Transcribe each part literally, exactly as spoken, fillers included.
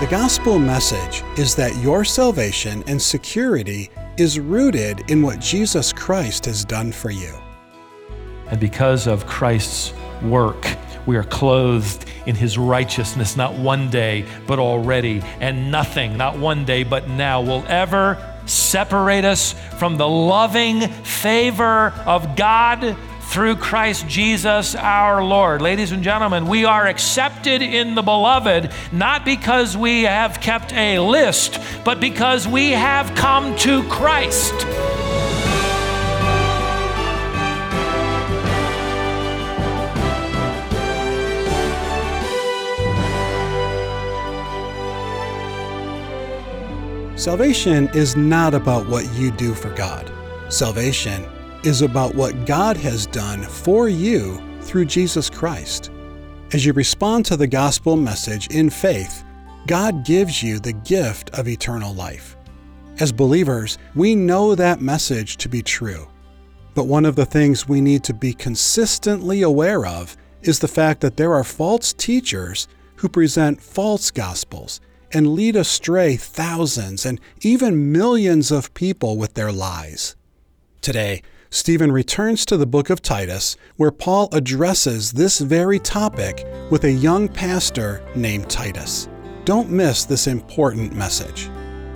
The gospel message is that your salvation and security is rooted in what Jesus Christ has done for you. And because of Christ's work, we are clothed in his righteousness, not one day, but already. And nothing, not one day, but now, will ever separate us from the loving favor of God through Christ Jesus our Lord. Ladies and gentlemen, we are accepted in the beloved, not because we have kept a list, but because we have come to Christ. Salvation is not about what you do for God. Salvation is about what God has done for you through Jesus Christ. As you respond to the gospel message in faith, God gives you the gift of eternal life. As believers, we know that message to be true. But one of the things we need to be consistently aware of is the fact that there are false teachers who present false gospels and lead astray thousands and even millions of people with their lies. Today, Stephen returns to the book of Titus, where Paul addresses this very topic with a young pastor named Titus. Don't miss this important message.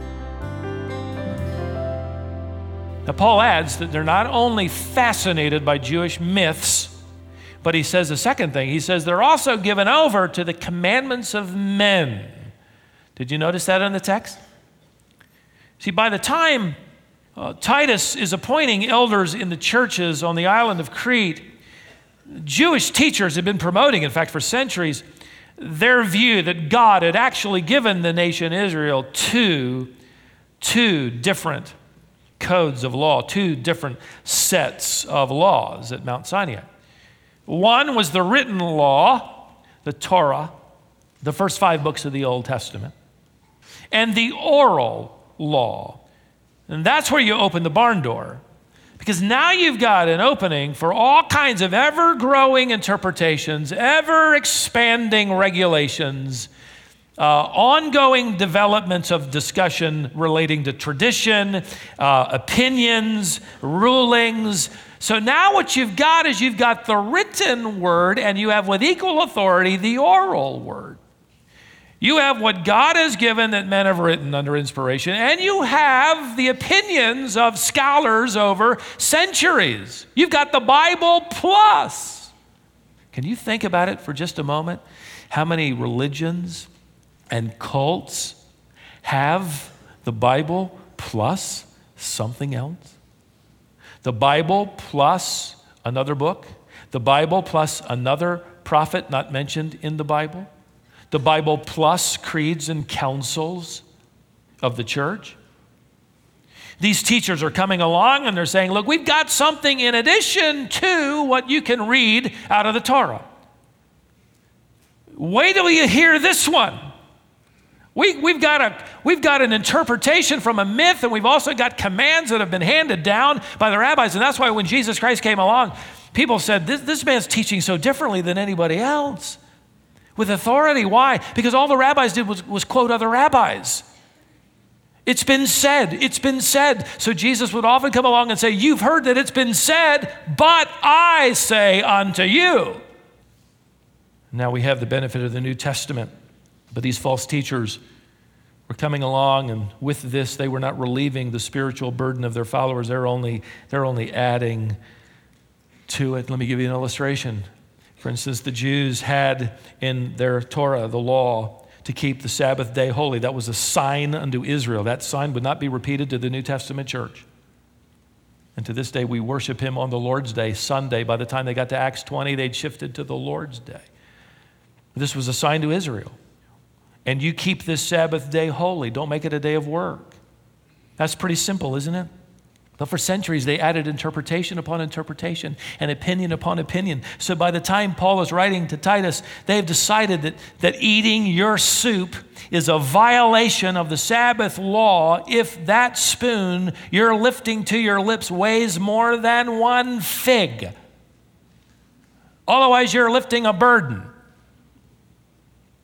Now, Paul adds that they're not only fascinated by Jewish myths, but he says a second thing. He says they're also given over to the commandments of men. Did you notice that in the text? See, by the time uh, Titus is appointing elders in the churches on the island of Crete, Jewish teachers have been promoting, in fact, for centuries, their view that God had actually given the nation Israel two, two different codes of law, two different sets of laws at Mount Sinai. One was the written law, the Torah, the first five books of the Old Testament, and the oral law. And that's where you open the barn door, because now you've got an opening for all kinds of ever-growing interpretations, ever-expanding regulations, uh, ongoing developments of discussion relating to tradition, uh, opinions, rulings. So now what you've got is you've got the written word, and you have with equal authority the oral word. You have what God has given that men have written under inspiration, and you have the opinions of scholars over centuries. You've got the Bible plus. Can you think about it for just a moment? How many religions and cults have the Bible plus something else? The Bible plus another book? The Bible plus another prophet not mentioned in the Bible? The Bible plus creeds and councils of the church? These teachers are coming along and they're saying, look, we've got something in addition to what you can read out of the Torah. Wait till you hear this one. We, we've, got a, we've got an interpretation from a myth, and we've also got commands that have been handed down by the rabbis. And that's why when Jesus Christ came along, people said, this, this man's teaching so differently than anybody else. With authority. Why? Because all the rabbis did was, was quote other rabbis. It's been said. It's been said. So Jesus would often come along and say, you've heard that it's been said, but I say unto you. Now we have the benefit of the New Testament. But these false teachers were coming along, and with this, they were not relieving the spiritual burden of their followers. They're only, they're only adding to it. Let me give you an illustration. For instance, the Jews had in their Torah, the law, to keep the Sabbath day holy. That was a sign unto Israel. That sign would not be repeated to the New Testament church. And to this day, we worship him on the Lord's Day, Sunday. By the time they got to Acts twenty, they'd shifted to the Lord's Day. This was a sign to Israel. And you keep this Sabbath day holy. Don't make it a day of work. That's pretty simple, isn't it? But for centuries, they added interpretation upon interpretation and opinion upon opinion. So by the time Paul is writing to Titus, they've decided that, that eating your soup is a violation of the Sabbath law if that spoon you're lifting to your lips weighs more than one fig. Otherwise, you're lifting a burden.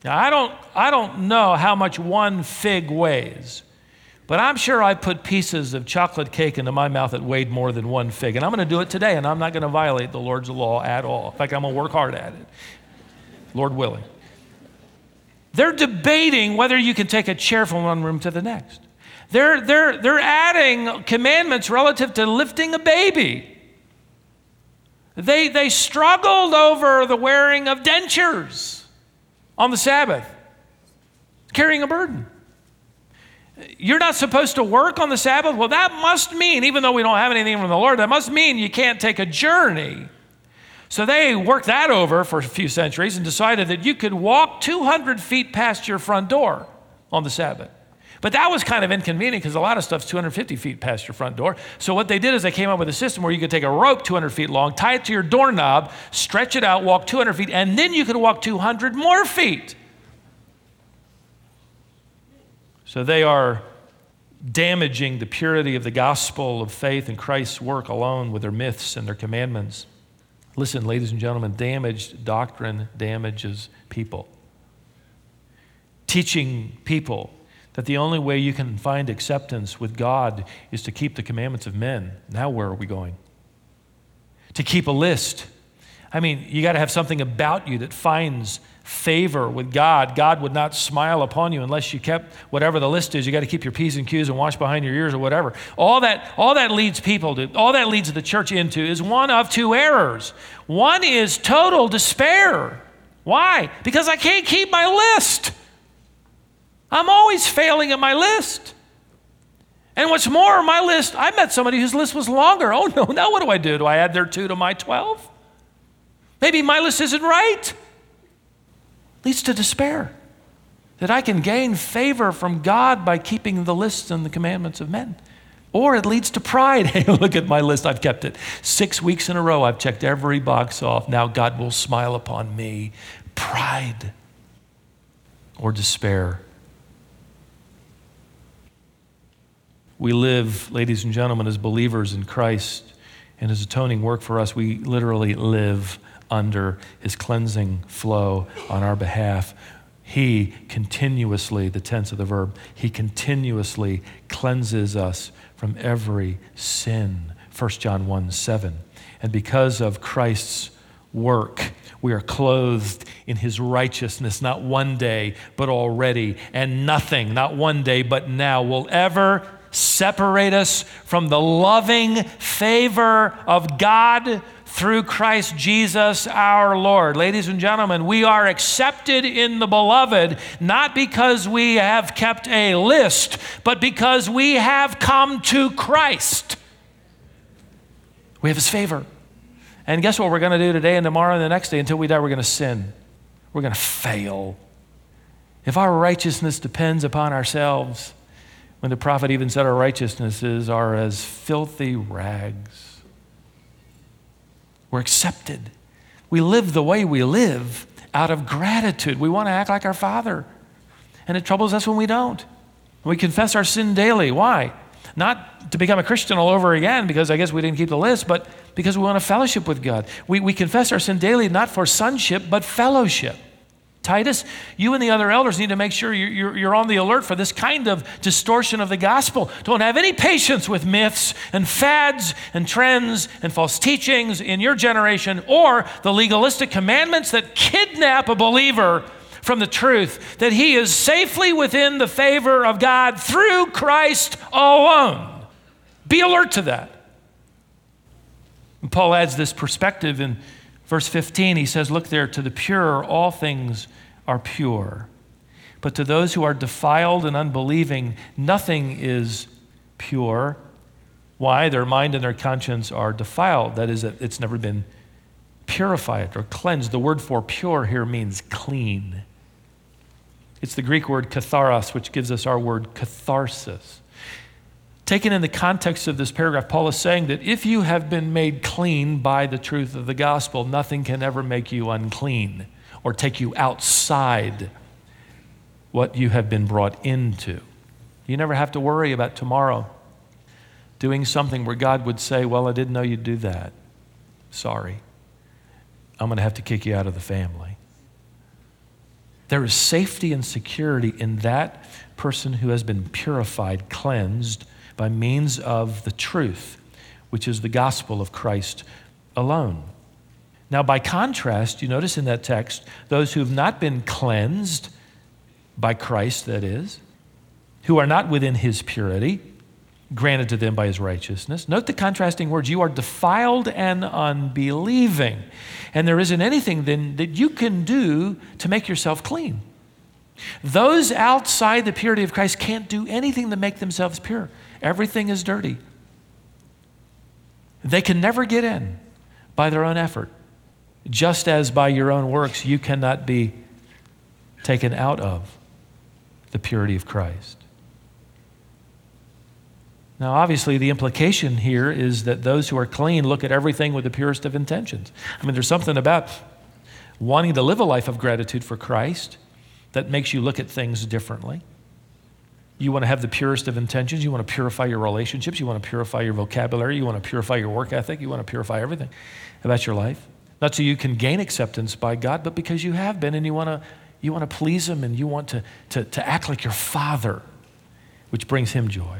Now, I don't, I don't know how much one fig weighs, but I'm sure I put pieces of chocolate cake into my mouth that weighed more than one fig. And I'm going to do it today, and I'm not going to violate the Lord's law at all. In fact, I'm going to work hard at it, Lord willing. They're debating whether you can take a chair from one room to the next. They're, they're, they're adding commandments relative to lifting a baby. They, they struggled over the wearing of dentures on the Sabbath, carrying a burden. You're not supposed to work on the Sabbath? Well, that must mean, even though we don't have anything from the Lord, that must mean you can't take a journey. So they worked that over for a few centuries and decided that you could walk two hundred feet past your front door on the Sabbath. But that was kind of inconvenient because a lot of stuff's two hundred fifty feet past your front door. So what they did is they came up with a system where you could take a rope two hundred feet long, tie it to your doorknob, stretch it out, walk two hundred feet, and then you could walk two hundred more feet. So they are damaging the purity of the gospel of faith and Christ's work alone with their myths and their commandments. Listen, ladies and gentlemen, damaged doctrine damages people. Teaching people that the only way you can find acceptance with God is to keep the commandments of men. Now where are we going? To keep a list. I mean, you got to have something about you that finds favor with God. God would not smile upon you unless you kept whatever the list is. You got to keep your P's and Q's and wash behind your ears or whatever. All that, all that leads people to, all that leads the church into is one of two errors. One is total despair. Why? Because I can't keep my list. I'm always failing at my list. And what's more, my list, I met somebody whose list was longer. Oh no, now what do I do? Do I add their two to my twelve? Maybe my list isn't right. Leads to despair. That I can gain favor from God by keeping the lists and the commandments of men. Or it leads to pride. Hey, look at my list, I've kept it. Six weeks in a row, I've checked every box off. Now God will smile upon me. Pride. Or despair. We live, ladies and gentlemen, as believers in Christ and His atoning work for us. We literally live under His cleansing flow on our behalf. He continuously, the tense of the verb, He continuously cleanses us from every sin. First John one seven. And because of Christ's work, we are clothed in His righteousness, not one day, but already. And nothing, not one day, but now, will ever separate us from the loving favor of God through Christ Jesus our Lord. Ladies and gentlemen, we are accepted in the beloved, not because we have kept a list, but because we have come to Christ. We have His favor. And guess what we're going to do today and tomorrow and the next day? Until we die, we're going to sin. We're going to fail. If our righteousness depends upon ourselves, when the prophet even said our righteousnesses are as filthy rags. We're accepted. We live the way we live out of gratitude. We want to act like our Father. And it troubles us when we don't. We confess our sin daily. Why? Not to become a Christian all over again because I guess we didn't keep the list, but because we want to fellowship with God. We, we confess our sin daily not for sonship, but fellowship. Titus, you and the other elders need to make sure you're, you're on the alert for this kind of distortion of the gospel. Don't have any patience with myths and fads and trends and false teachings in your generation or the legalistic commandments that kidnap a believer from the truth that he is safely within the favor of God through Christ alone. Be alert to that. And Paul adds this perspective in verse fifteen. He says, look there, to the pure, all things are pure. But to those who are defiled and unbelieving, nothing is pure. Why? Their mind and their conscience are defiled. That is, it's never been purified or cleansed. The word for pure here means clean. It's the Greek word katharos, which gives us our word catharsis. Taken in the context of this paragraph, Paul is saying that if you have been made clean by the truth of the gospel, nothing can ever make you unclean or take you outside what you have been brought into. You never have to worry about tomorrow doing something where God would say, well, I didn't know you'd do that. Sorry. I'm going to have to kick you out of the family. There is safety and security in that person who has been purified, cleansed by means of the truth, which is the gospel of Christ alone. Now, by contrast, you notice in that text, those who have not been cleansed by Christ, that is, who are not within his purity, granted to them by his righteousness. Note the contrasting words. You are defiled and unbelieving. And there isn't anything then that you can do to make yourself clean. Those outside the purity of Christ can't do anything to make themselves pure. Everything is dirty. They can never get in by their own effort. Just as by your own works, you cannot be taken out of the purity of Christ. Now, obviously, the implication here is that those who are clean look at everything with the purest of intentions. I mean, there's something about wanting to live a life of gratitude for Christ that makes you look at things differently. You want to have the purest of intentions. You want to purify your relationships. You want to purify your vocabulary. You want to purify your work ethic. You want to purify everything about your life. Not so you can gain acceptance by God, but because you have been and you want to you want to please him and you want to, to, to act like your Father, which brings him joy.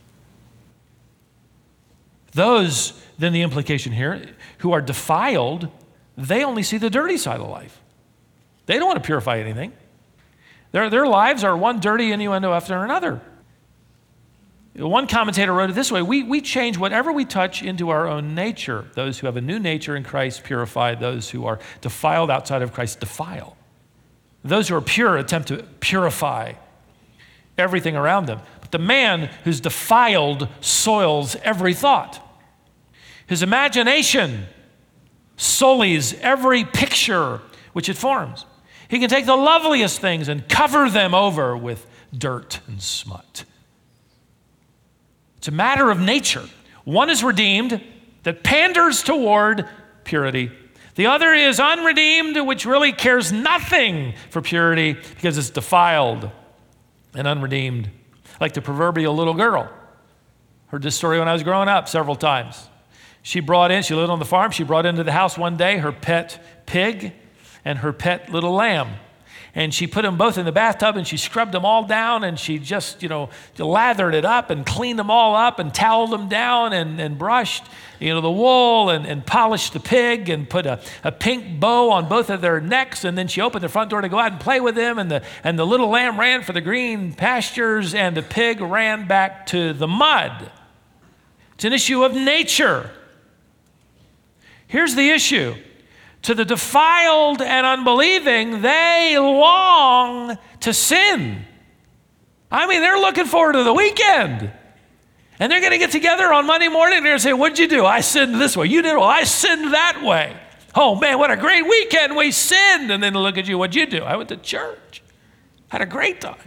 Those, then the implication here, who are defiled, they only see the dirty side of life. They don't want to purify anything. Their, their lives are one dirty innuendo after another. One commentator wrote it this way: we, we change whatever we touch into our own nature. Those who have a new nature in Christ purify. Those who are defiled outside of Christ defile. Those who are pure attempt to purify everything around them. But the man who's defiled soils every thought. His imagination sullies every picture which it forms. He can take the loveliest things and cover them over with dirt and smut. It's a matter of nature. One is redeemed that panders toward purity. The other is unredeemed, which really cares nothing for purity because it's defiled and unredeemed. Like the proverbial little girl. Heard this story when I was growing up several times. She brought in, she lived on the farm, she brought into the house one day her pet pig and her pet little lamb. And she put them both in the bathtub and she scrubbed them all down and she just, you know, lathered it up and cleaned them all up and toweled them down and, and brushed, you know, the wool and, and polished the pig and put a, a pink bow on both of their necks. And then she opened the front door to go out and play with them. And the, and the little lamb ran for the green pastures and the pig ran back to the mud. It's an issue of nature. Here's the issue. To the defiled and unbelieving, they long to sin. I mean, they're looking forward to the weekend. And they're going to get together on Monday morning and they're going to say, what'd you do? I sinned this way. You did, well, I sinned that way. Oh, man, what a great weekend. We sinned. And then look at you. What'd you do? I went to church. Had a great time.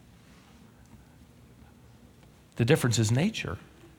The difference is nature.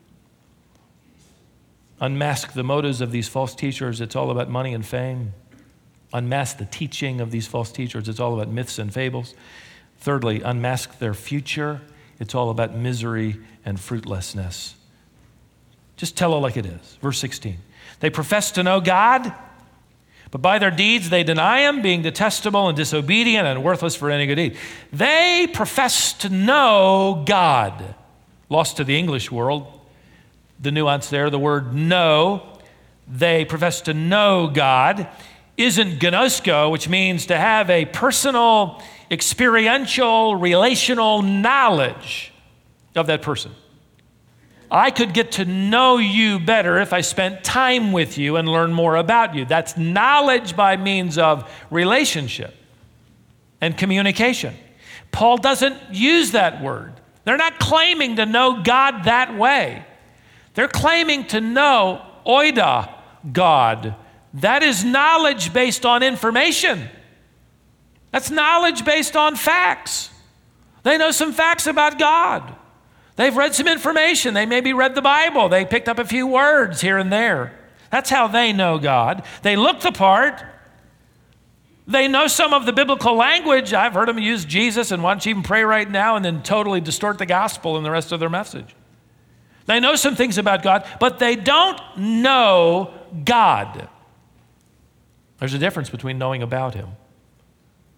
Unmask the motives of these false teachers. It's all about money and fame. Unmask the teaching of these false teachers. It's all about myths and fables. Thirdly, unmask their future. It's all about misery and fruitlessness. Just tell it like it is. Verse sixteen. They profess to know God, but by their deeds they deny him, being detestable and disobedient and worthless for any good deed. They profess to know God. Lost to the English world. The nuance there, the word know, they profess to know God, isn't gnosko, which means to have a personal, experiential, relational knowledge of that person. I could get to know you better if I spent time with you and learn more about you. That's knowledge by means of relationship and communication. Paul doesn't use that word. They're not claiming to know God that way. They're claiming to know oida, God. That is knowledge based on information. That's knowledge based on facts. They know some facts about God. They've read some information. They maybe read the Bible. They picked up a few words here and there. That's how they know God. They look the part. They know some of the biblical language. I've heard them use Jesus and why don't you even pray right now and then totally distort the gospel in the rest of their message. They know some things about God, but they don't know God. There's a difference between knowing about him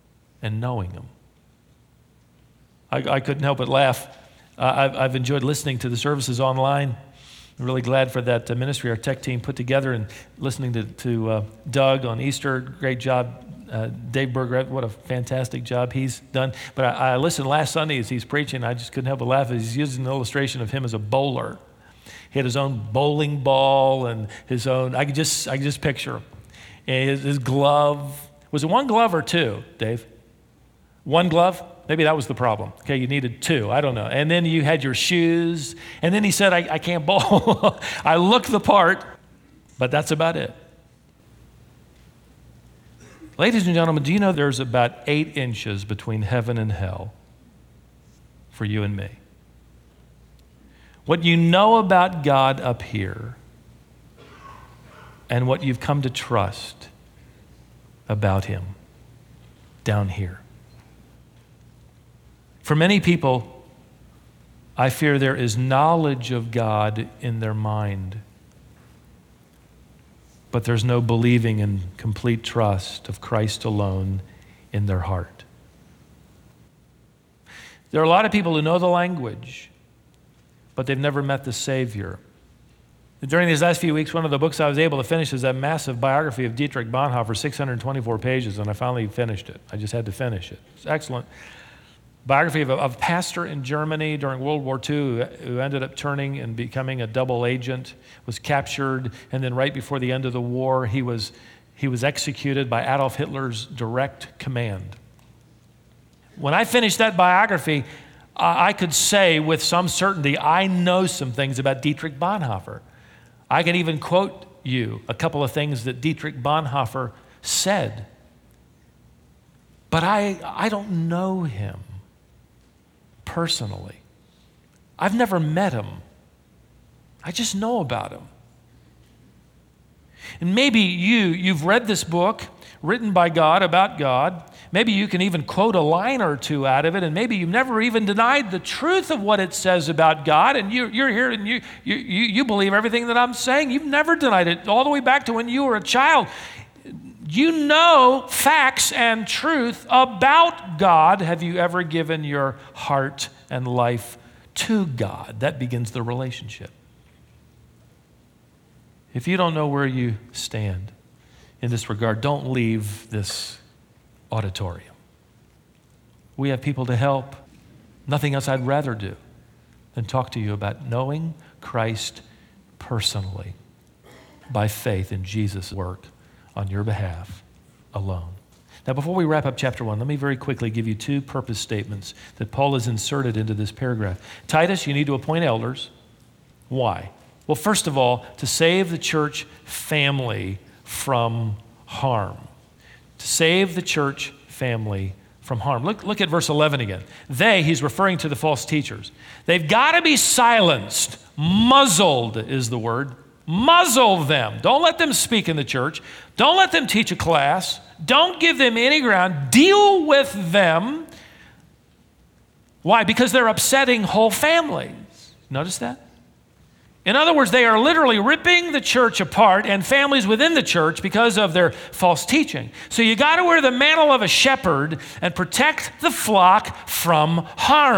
and knowing him. I, I couldn't help but laugh. Uh, I've, I've enjoyed listening to the services online. I'm really glad for that uh, ministry our tech team put together, and listening to, to uh, Doug on Easter. Great job. Uh, Dave Berger, what a fantastic job he's done. But I, I listened last Sunday as he's preaching. I just couldn't help but laugh. He's using an illustration of him as a bowler. He had his own bowling ball and his own, I could just, I could just picture him. And his, his glove. Was it one glove or two, Dave? One glove? Maybe that was the problem. Okay, you needed two. I don't know. And then you had your shoes. And then he said, I, I can't bowl. I look the part, but that's about it. Ladies and gentlemen, do you know there's about eight inches between heaven and hell for you and me? What you know about God up here and what you've come to trust about him down here. For many people, I fear there is knowledge of God in their mind, but there's no believing and complete trust of Christ alone in their heart. There are a lot of people who know the language, but they've never met the Savior. During these last few weeks, one of the books I was able to finish is that massive biography of Dietrich Bonhoeffer, six hundred twenty-four pages, and I finally finished it. I just had to finish it. It's excellent. Biography of a, of a pastor in Germany during World War Two who ended up turning and becoming a double agent, was captured, and then right before the end of the war, he was, he was executed by Adolf Hitler's direct command. When I finished that biography, I, I could say with some certainty, I know some things about Dietrich Bonhoeffer. I can even quote you a couple of things that Dietrich Bonhoeffer said. But I, I don't know him personally. I've never met him. I just know about him. And maybe you, you've read this book written by God about God. Maybe you can even quote a line or two out of it, and maybe you've never even denied the truth of what it says about God, and you, you're here and you, you, you believe everything that I'm saying. You've never denied it, all the way back to when you were a child. You know facts and truth about God. Have you ever given your heart and life to God? That begins the relationship. If you don't know where you stand in this regard, don't leave this auditorium. We have people to help. Nothing else I'd rather do than talk to you about knowing Christ personally by faith in Jesus' work on your behalf alone. Now, before we wrap up chapter one, let me very quickly give you two purpose statements that Paul has inserted into this paragraph. Titus, you need to appoint elders. Why? Well, first of all, to save the church family from harm. To save the church family from harm. Look, look at verse eleven again. They, he's referring to the false teachers. They've got to be silenced. Muzzled is the word. Muzzle them. Don't let them speak in the church. Don't let them teach a class. Don't give them any ground. Deal with them. Why? Because they're upsetting whole families. Notice that? In other words, they are literally ripping the church apart and families within the church because of their false teaching. So you got to wear the mantle of a shepherd and protect the flock from harm.